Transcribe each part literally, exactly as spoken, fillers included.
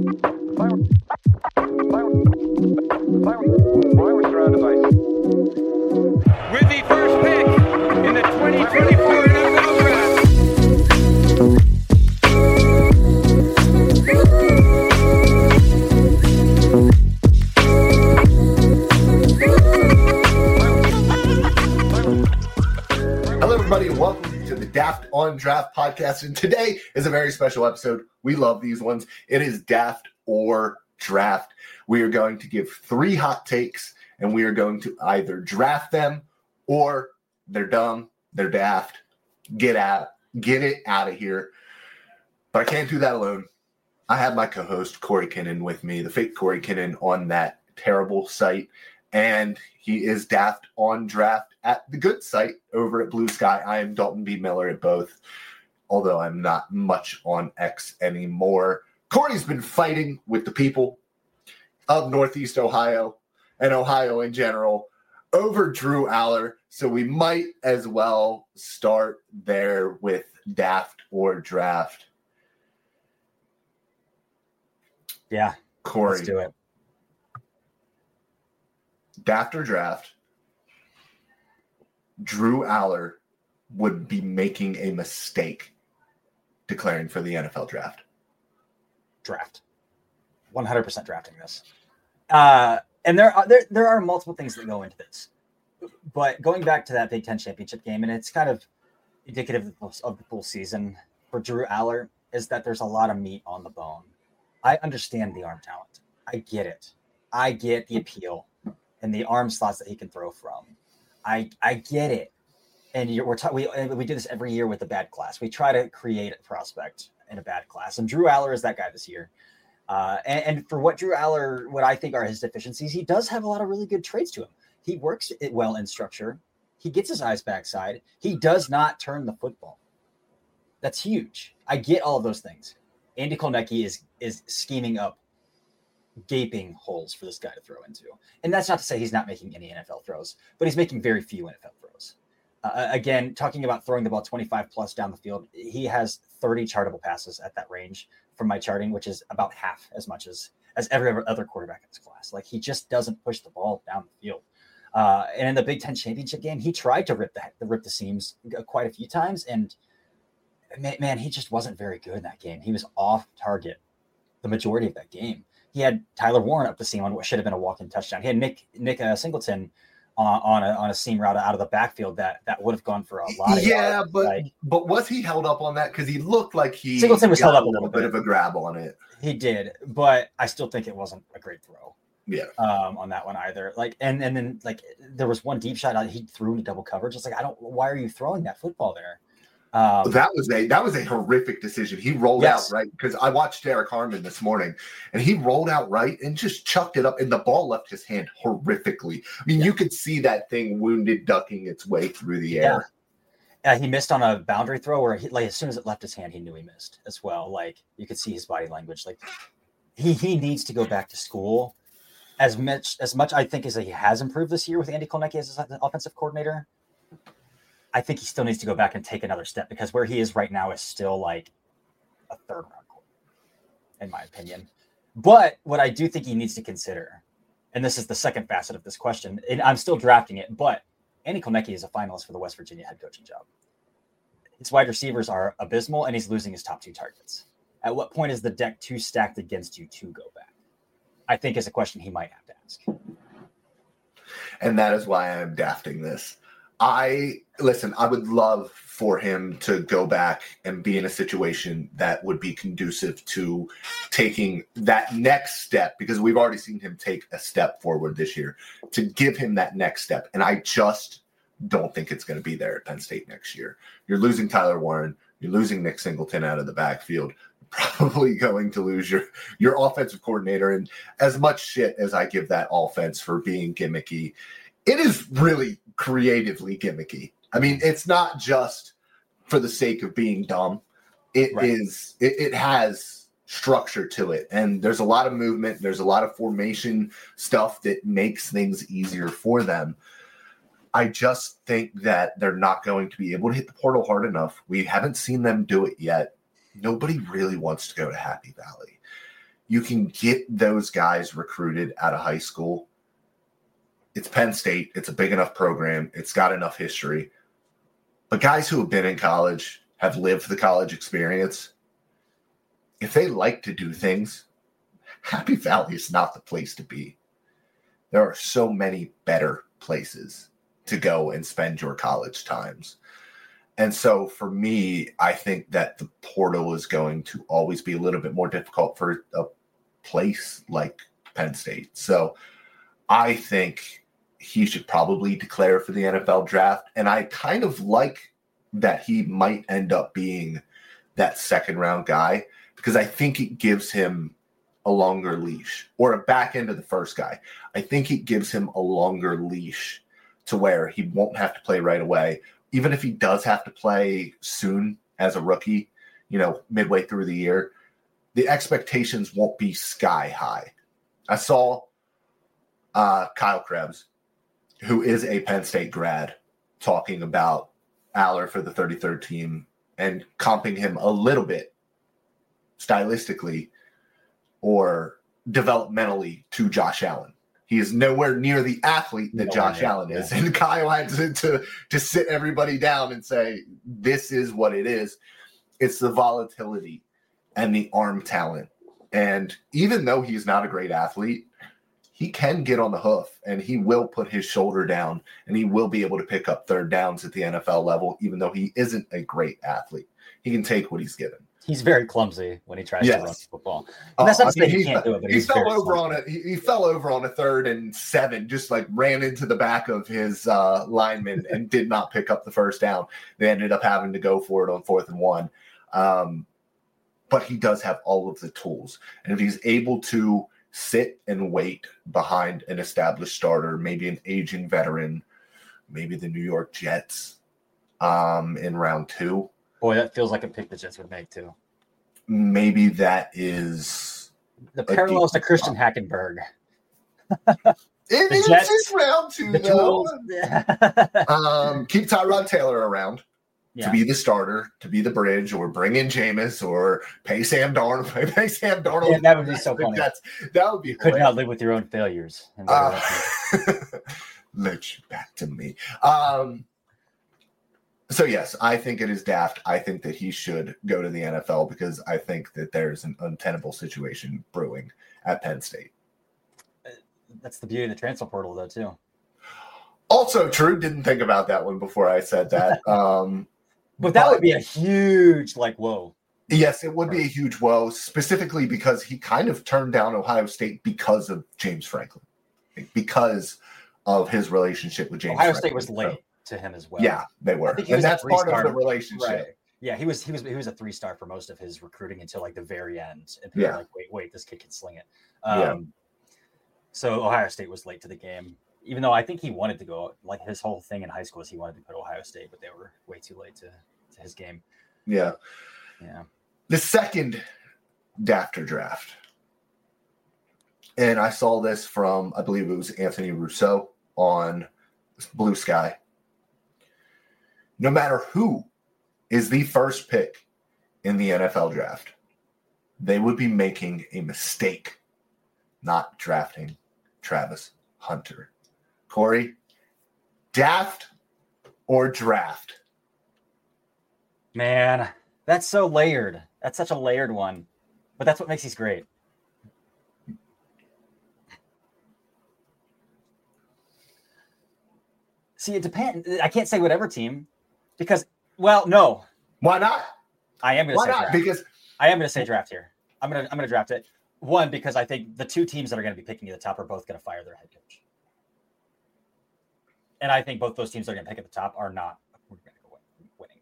With the first pick in the twenty twenty-four N F L Draft. Hello, everybody, and welcome to the Daft on Draft podcast. And today is a very special episode. We love these ones. It is Daft or Draft. We are going to give three hot takes, and we are going to either draft them or they're dumb, they're daft. Get out, get it out of here. But I can't do that alone. I have my co-host Corey Kinnan with me, the fake Corey Kinnan on that terrible site, and he is Daft on Draft at the good site over at Blue Sky. I am Dalton B. Miller at both, although I'm not much on X anymore. Corey's been fighting with the people of Northeast Ohio and Ohio in general over Drew Allar, so we might as well start there with Daft or Draft. Yeah, Corey, let's do it. Daft or Draft, Drew Allar would be making a mistake declaring for the N F L draft. Draft. one hundred percent drafting this. Uh, and there are, there, there are multiple things that go into this. But going back to that Big Ten championship game, and it's kind of indicative of the full season for Drew Allar, is that there's a lot of meat on the bone. I understand the arm talent. I get it. I get the appeal and the arm slots that he can throw from. I I get it. And you're, we're ta- we we do this every year with a bad class. We try to create a prospect in a bad class, and Drew Allar is that guy this year. Uh, and, and for what Drew Allar, what I think are his deficiencies, he does have a lot of really good traits to him. He works it well in structure. He gets his eyes backside. He does not turn the football. That's huge. I get all of those things. Andy Kolnecki is is scheming up gaping holes for this guy to throw into. And that's not to say he's not making any N F L throws, but he's making very few N F L throws. Uh, again, talking about throwing the ball twenty-five plus down the field, he has thirty chartable passes at that range from my charting, which is about half as much as, as every other quarterback in this class. Like, he just doesn't push the ball down the field. Uh, and in the Big Ten championship game, he tried to rip the, rip the seams quite a few times. And man, man, he just wasn't very good in that game. He was off target the majority of that game. He had Tyler Warren up the seam on what should have been a walk-in touchdown. He had Nick Nick uh, Singleton on, on a on a seam route out of the backfield that that would have gone for a lot of yeah, yards. but like, but was he held up on that? Because he looked like he Singleton was held up a little bit bit of a grab on it. He did, but I still think it wasn't a great throw. Yeah, um, on that one either. Like, and and then like there was one deep shot he threw into double coverage. It's like, I don't. Why are you throwing that football there? Um, that was a that was a horrific decision. He rolled yes. out right because I watched Derek Harmon this morning, and he rolled out right and just chucked it up, and the ball left his hand horrifically. I mean, yeah. You could see that thing wounded ducking its way through the air. Yeah, uh, he missed on a boundary throw where, he, like, as soon as it left his hand, he knew he missed as well. Like, you could see his body language. Like, he he needs to go back to school. As much as much I think as he has improved this year with Andy Kolnecki as his offensive coordinator, I think he still needs to go back and take another step, because where he is right now is still like a third round quarterback, in my opinion. But what I do think he needs to consider, and this is the second facet of this question, and I'm still drafting it, but Andy Kolnecki is a finalist for the West Virginia head coaching job. His wide receivers are abysmal, and he's losing his top two targets. At what point is the deck too stacked against you to go back? I think is a question he might have to ask. And that is why I'm dafting this. I listen, I would love for him to go back and be in a situation that would be conducive to taking that next step, because we've already seen him take a step forward this year, to give him that next step. And I just don't think it's going to be there at Penn State next year. You're losing Tyler Warren. You're losing Nick Singleton out of the backfield. Probably going to lose your, your offensive coordinator. And as much shit as I give that offense for being gimmicky, it is really creatively gimmicky. I mean, it's not just for the sake of being dumb. It right. is, it, it has structure to it. And there's a lot of movement. There's a lot of formation stuff that makes things easier for them. I just think that they're not going to be able to hit the portal hard enough. We haven't seen them do it yet. Nobody really wants to go to Happy Valley. you can get those guys recruited out of high school. It's Penn State. It's a big enough program. It's got enough history. But guys who have been in college, have lived the college experience, if they like to do things, Happy Valley is not the place to be. There are so many better places to go and spend your college times. And so for me, I think that the portal is going to always be a little bit more difficult for a place like Penn State. So I think he should probably declare for the N F L draft. And I kind of like that he might end up being that second round guy, because I think it gives him a longer leash, or a back end of the first guy. I think it gives him a longer leash to where he won't have to play right away. Even if he does have to play soon as a rookie, you know, midway through the year, the expectations won't be sky high. I saw uh, Kyle Krebs, who is a Penn State grad, talking about Aller for the thirty-third team and comping him a little bit stylistically or developmentally to Josh Allen. He is nowhere near the athlete that no, Josh Allen yeah. is. And Kyle had to, to, to sit everybody down and say, this is what it is. It's the volatility and the arm talent. And even though he's not a great athlete, he can get on the hoof and he will put his shoulder down and he will be able to pick up third downs at the N F L level, even though he isn't a great athlete. He can take what he's given. He's very clumsy when he tries yes. to run football. And that's not uh, to say he, he can't do it, but he he's fell very over on it. He, he fell over on a third and seven, just like ran into the back of his uh, lineman and did not pick up the first down. They ended up having to go for it on fourth and one. Um, but he does have all of the tools. And if he's able to sit and wait behind an established starter, maybe an aging veteran, maybe the New York Jets um, in round two. Boy, that feels like a pick the Jets would make too. Maybe that is the parallels to Christian Hackenberg. It is Jets, just round two, though. um, keep Tyrod Taylor around yeah. to be the starter, to be the bridge, or bring in Jameis, or pay Sam Darnold. Pay Sam Darnold. Yeah, that would be so funny. That's, that would be. You could not live with your own failures. Uh, let you back to me. Um, So, yes, I think it is daft. I think that he should go to the N F L because I think that there's an untenable situation brewing at Penn State. That's the beauty of the transfer portal, though, too. Also true. Didn't think about that one before I said that. Um, but that but, would be a huge, like, whoa. Yes, it would be a huge whoa, specifically because he kind of turned down Ohio State because of James Franklin, because of his relationship with James Ohio Franklin. State was late. To him as well. Yeah, they were. And that's part of the relationship. Right. Yeah, he was he was he was a three-star for most of his recruiting until like the very end. And people yeah. were like, wait, wait, this kid can sling it. Um, yeah. So Ohio State was late to the game, even though I think he wanted to go. Like his whole thing in high school is he wanted to go to Ohio State, but they were way too late to, to his game. Yeah. Yeah. The second Dafter draft. And I saw this from, I believe it was Anthony Rousseau on Blue Sky. No matter who is the first pick in the N F L draft, they would be making a mistake not drafting Travis Hunter. Corey, daft or draft? Man, that's so layered. That's such a layered one. But that's what makes these great. See, it depends. I can't say whatever team. Because, well, no. Why not? I am going to say not? draft. Because I am going to say draft here. I'm going to I'm going to draft it. One, because I think the two teams that are going to be picking at the top are both going to fire their head coach. And I think both those teams that are going to pick at the top are not winning.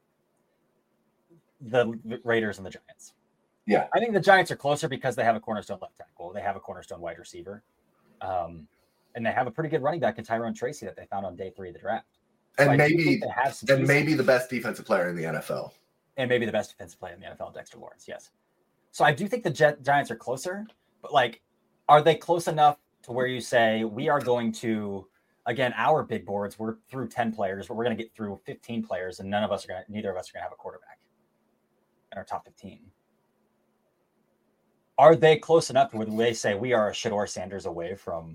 The Raiders and the Giants. Yeah. I think the Giants are closer because they have a cornerstone left tackle. They have a cornerstone wide receiver. Um, and they have a pretty good running back in Tyrone Tracy that they found on day three of the draft. And so maybe and maybe the best defensive player in the N F L. And maybe the best defensive player in the N F L, Dexter Lawrence, yes. So I do think the Jet, Giants are closer, but like, are they close enough to where you say, we are going to, again, our big boards, we're through ten players, but we're going to get through fifteen players, and none of us are going to, neither of us are going to have a quarterback in our top fifteen. are they close enough where they say we are a Shedeur Sanders away from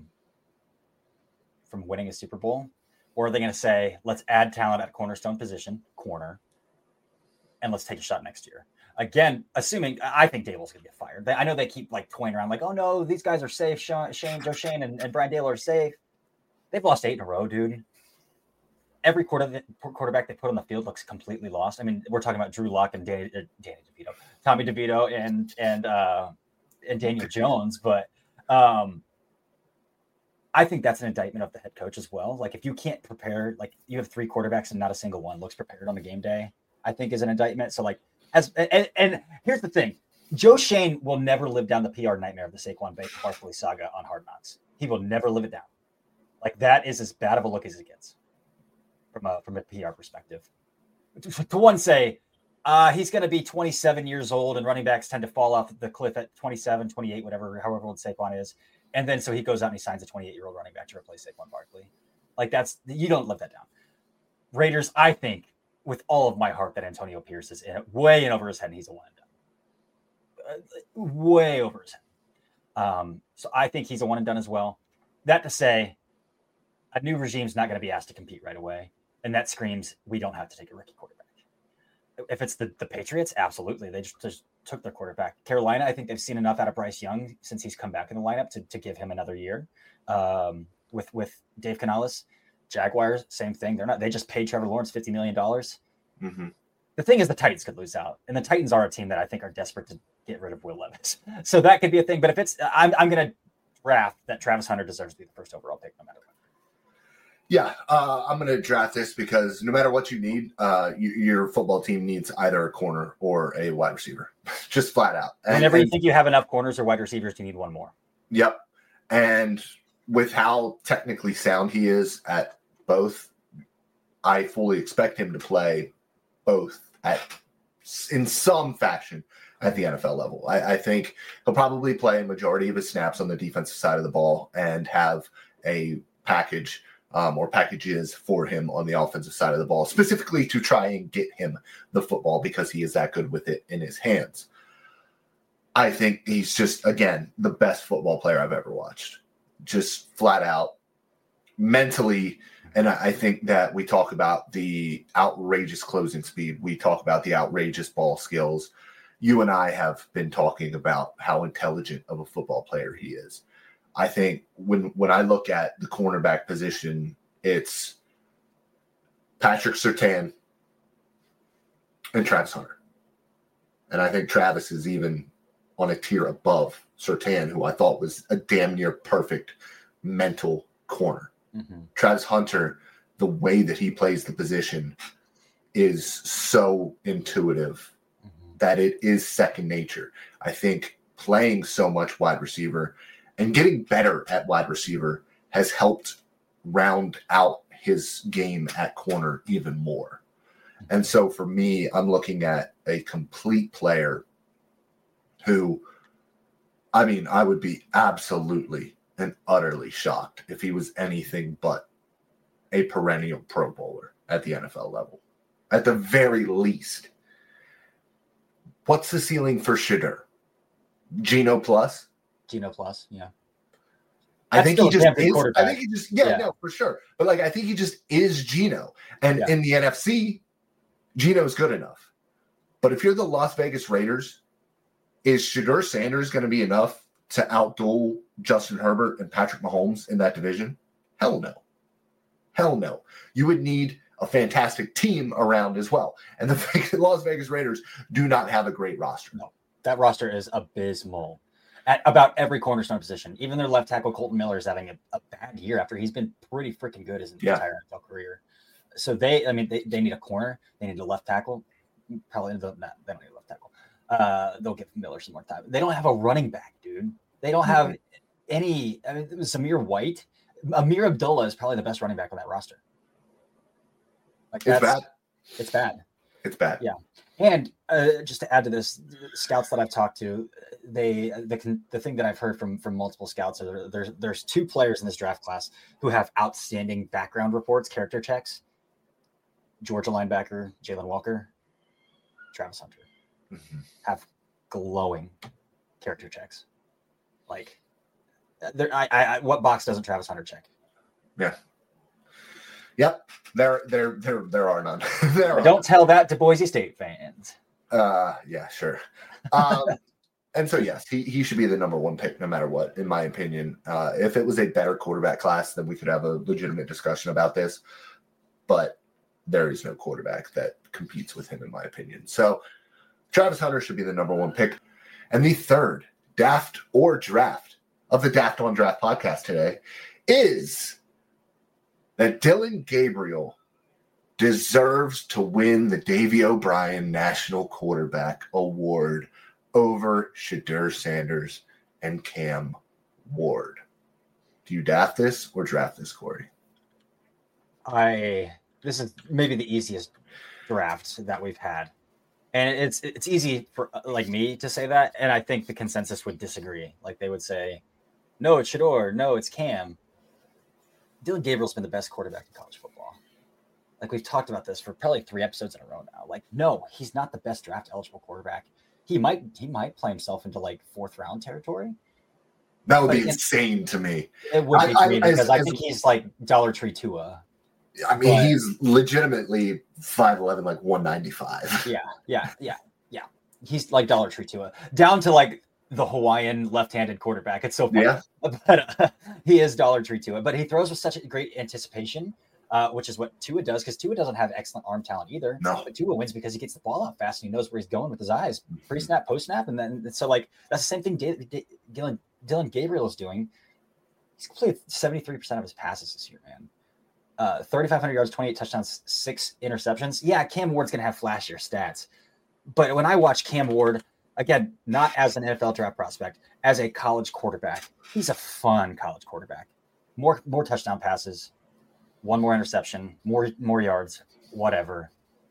from winning a Super Bowl? Or are they going to say, let's add talent at cornerstone position, corner, and let's take a shot next year? Again, assuming I think Dable's going to get fired. They, I know they keep like toying around like, oh no, these guys are safe. Shane, Shane Joe Shane and, and Brian Dable are safe. They've lost eight in a row, dude. Every quarter, quarterback they put on the field looks completely lost. I mean, we're talking about Drew Lock and Danny, uh, Danny DeVito, Tommy DeVito and, and, uh, and Daniel Jones. But um, I think that's an indictment of the head coach as well. Like if you can't prepare, like you have three quarterbacks and not a single one looks prepared on the game day, I think is an indictment. So like, as and, and here's the thing, Joe Shane will never live down the P R nightmare of the Saquon Barkley saga on Hard Knocks. He will never live it down. Like that is as bad of a look as it gets from a, from a P R perspective. To, to one say, uh, he's going to be twenty-seven years old and running backs tend to fall off the cliff at twenty-seven, twenty-eight, whatever, however old Saquon is. And then so he goes out and he signs a twenty-eight-year-old running back to replace Saquon Barkley. Like that's, you don't live that down. Raiders, I think, with all of my heart that Antonio Pierce is in it, way in over his head, and he's a one and done. Uh, way over his head. Um, so I think he's a one and done as well. That to say, a new regime's not going to be asked to compete right away. And that screams, we don't have to take a rookie quarterback. If it's the, the Patriots, absolutely. They just, just took their quarterback. Carolina, I think they've seen enough out of Bryce Young since he's come back in the lineup to, to give him another year. Um, with, with Dave Canales. Jaguars, same thing. They're not, they just paid Trevor Lawrence fifty million dollars. Mm-hmm. The thing is the Titans could lose out. And the Titans are a team that I think are desperate to get rid of Will Levis. So that could be a thing. But if it's, I'm, I'm going to draft that Travis Hunter deserves to be the first overall pick no matter what. Yeah, uh, I'm going to draft this because no matter what you need, uh, you, your football team needs either a corner or a wide receiver, just flat out. And, Whenever you and, think you have enough corners or wide receivers, you need one more. Yep. And with how technically sound he is at both, I fully expect him to play both at in some fashion at the N F L level. I, I think he'll probably play a majority of his snaps on the defensive side of the ball and have a package um, or packages for him on the offensive side of the ball, specifically to try and get him the football because he is that good with it in his hands. I think he's just, again, the best football player I've ever watched. Just flat out mentally. And I think that we talk about the outrageous closing speed. We talk about the outrageous ball skills. You and I have been talking about how intelligent of a football player he is. I think when, when I look at the cornerback position, it's Patrick Surtain and Travis Hunter. And I think Travis is even on a tier above Surtain, who I thought was a damn near perfect mental corner. Mm-hmm. Travis Hunter, the way that he plays the position is so intuitive mm-hmm. that it is second nature. I think playing so much wide receiver and getting better at wide receiver has helped round out his game at corner even more. Mm-hmm. And so for me, I'm looking at a complete player who, I mean, I would be absolutely and utterly shocked if he was anything but a perennial Pro Bowler at the N F L level. At the very least. What's the ceiling for Shedeur? Geno plus? Geno plus, yeah. I think he just is. I think he just, yeah, yeah, no, for sure. But like, I think he just is Geno. And yeah. in the N F C, Geno's good enough. But if you're the Las Vegas Raiders, is Shedeur Sanders going to be enough to outduel Justin Herbert and Patrick Mahomes in that division? Hell no. Hell no. You would need a fantastic team around as well. And the Las Vegas Raiders do not have a great roster. No, that roster is abysmal at about every cornerstone position. Even their left tackle, Colton Miller, is having a, a bad year after he's been pretty freaking good his yeah. entire N F L career. So they, I mean, they, they need a corner. They need a left tackle. Probably not, they don't need a left tackle. Uh, they'll give Miller some more time. They don't have a running back, dude. They don't have mm-hmm. any. I mean, Zamir White, Amir Abdullah is probably the best running back on that roster. Like it's bad. It's bad. It's bad. Yeah. And uh, just to add to this, scouts that I've talked to, they the the thing that I've heard from from multiple scouts are there's there's two players in this draft class who have outstanding background reports, character checks. Georgia linebacker Jalen Walker, Travis Hunter. Mm-hmm. Have glowing character checks. Like, there, I, I, what box doesn't Travis Hunter check? Yeah. Yep. There, there, there, there are none. there Don't are. tell that to Boise State fans. Uh, yeah, sure. Um, and so yes, he he should be the number one pick no matter what, in my opinion. Uh, if it was a better quarterback class, then we could have a legitimate discussion about this. But there is no quarterback that competes with him, in my opinion. So Travis Hunter should be the number one pick. And the third daft or draft of the Daft on Draft podcast today is that Dillon Gabriel deserves to win the Davey O'Brien National Quarterback Award over Shedeur Sanders and Cam Ward. Do you daft this or draft this, Corey? I this is maybe the easiest draft that we've had, and it's it's easy for like me to say that, and I think the consensus would disagree. Like they would say, no, it's Shedeur, no, it's Cam. Dillon Gabriel's been the best quarterback in college football. Like we've talked about this for probably three episodes in a row now. Like, no, he's not the best draft eligible quarterback. He might he might play himself into like fourth round territory. That would But be again, insane to me. It would be I- to me I- because as- I as- think he's like Dollar Tree Tua. I mean, But- he's legitimately five eleven, like one ninety-five. Yeah, yeah, yeah, yeah. He's like Dollar Tree Tua, down to like the Hawaiian left-handed quarterback. It's so funny. Yeah. But uh, he is Dollar Tree Tua. But he throws with such a great anticipation, uh, which is what Tua does, because Tua doesn't have excellent arm talent either. No. But Tua wins because he gets the ball out fast and he knows where he's going with his eyes, pre-snap, post-snap, and then so like that's the same thing D- D- Dillon Dillon Gabriel is doing. He's completed seventy-three percent of his passes this year, man. Uh, thirty-five hundred yards, twenty-eight touchdowns, six interceptions. Yeah, Cam Ward's going to have flashier stats. But when I watch Cam Ward, again, not as an N F L draft prospect, as a college quarterback, he's a fun college quarterback. More more touchdown passes, one more interception, more more yards, whatever.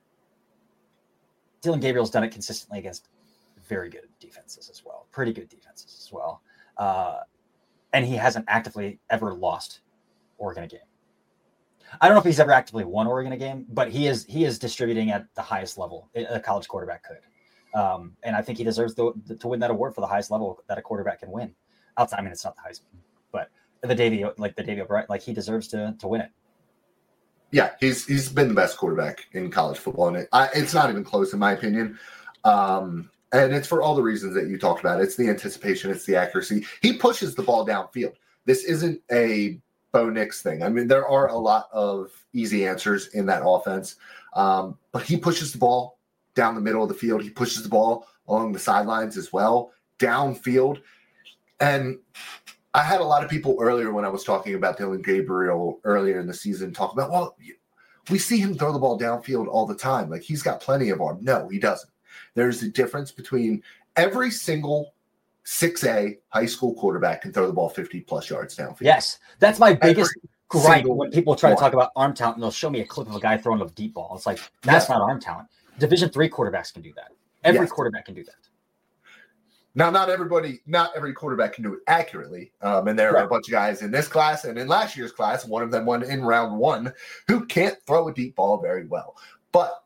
Dillon Gabriel's done it consistently against very good defenses as well, pretty good defenses as well. Uh, and he hasn't actively ever lost Oregon a game. I don't know if he's ever actively won Oregon a game, but he is he is distributing at the highest level a college quarterback could. Um, and I think he deserves the, the, to win that award for the highest level that a quarterback can win. Outside, I mean, it's not the highest, but the Davey, like the Davey O'Brien, like he deserves to to win it. Yeah, he's he's been the best quarterback in college football, and it, I, it's not even close in my opinion. Um, and it's for all the reasons that you talked about. It's the anticipation, it's the accuracy. He pushes the ball downfield. This isn't a Bo Nix thing. I mean, there are a lot of easy answers in that offense, um, but he pushes the ball down the middle of the field. He pushes the ball along the sidelines as well, downfield. And I had a lot of people earlier when I was talking about Dillon Gabriel earlier in the season talk about, well, we see him throw the ball downfield all the time. Like he's got plenty of arm. No, he doesn't. There's a difference between every single six A high school quarterback can throw the ball fifty plus yards downfield. Yes, that's my biggest Every gripe single when people try to one. talk about arm talent and they'll show me a clip of a guy throwing a deep ball. It's like, that's Yeah. not arm talent. Division three quarterbacks can do that. Every Yes. quarterback can do that. Now, not everybody, not every quarterback can do it accurately. Um, and there are Right. a bunch of guys in this class and in last year's class, one of them won in round one, who can't throw a deep ball very well. But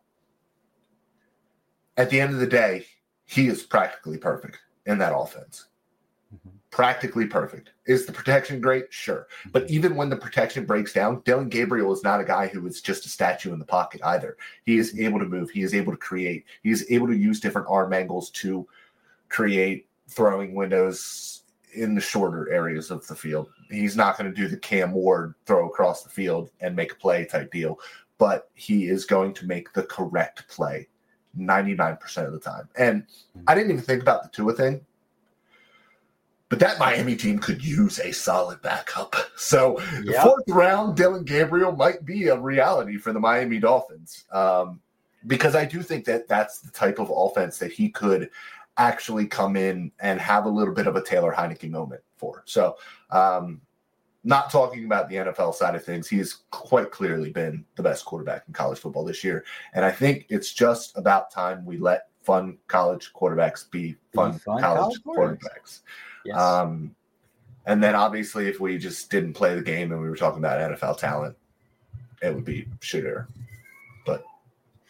at the end of the day, he is practically perfect in that offense. Mhm. Practically perfect. Is the protection great? Sure. But even when the protection breaks down, Dillon Gabriel is not a guy who is just a statue in the pocket either. He is able to move. He is able to create. He is able to use different arm angles to create throwing windows in the shorter areas of the field. He's not going to do the Cam Ward throw across the field and make a play type deal, but he is going to make the correct play ninety-nine percent of the time. And I didn't even think about the Tua thing, but that Miami team could use a solid backup. So the Yeah. fourth round, Dillon Gabriel might be a reality for the Miami Dolphins, um, because I do think that that's the type of offense that he could actually come in and have a little bit of a Taylor Heineke moment for. So um, not talking about the N F L side of things, he's quite clearly been the best quarterback in college football this year. And I think it's just about time we let fun college quarterbacks be fun, Be fun college, college quarterbacks. quarterbacks. Yes. Um, and then obviously if we just didn't play the game and we were talking about N F L talent, it would be Shedeur. But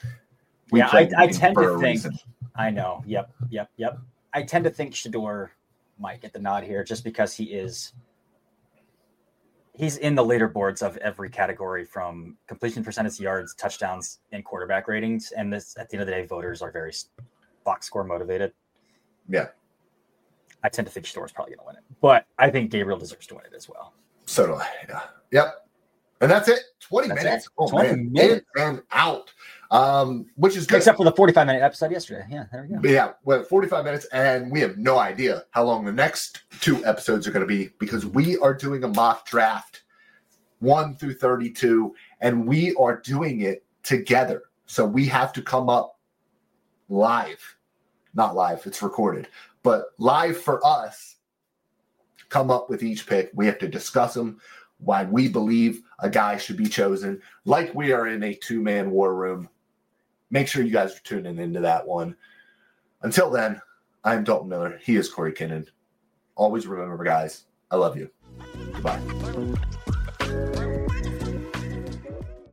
we yeah, I, played the I game tend for to a think. reason. I know. Yep. Yep. Yep. I tend to think Shedeur might get the nod here just because he is he's in the leaderboards of every category from completion percentage, yards, touchdowns, and quarterback ratings. And this, at the end of the day, voters are very box score motivated. Yeah. I tend to think Shador's probably going to win it, but I think Gabriel deserves to win it as well. So do I. Yeah. Yep. And that's it. twenty That's minutes. it. Oh, twenty man. minutes. In and out. Um, which is good. Except for the forty-five minute episode yesterday. Yeah, there we go. But yeah, well, forty-five minutes, and we have no idea how long the next two episodes are going to be because we are doing a mock draft one through thirty-two, and we are doing it together. So we have to come up live. Not live, it's recorded. But live for us, come up with each pick. We have to discuss them, why we believe a guy should be chosen, like we are in a two-man war room. Make sure you guys are tuning into that one. Until then, I'm Dalton Miller. He is Corey Kinnan. Always remember, guys, I love you. Goodbye.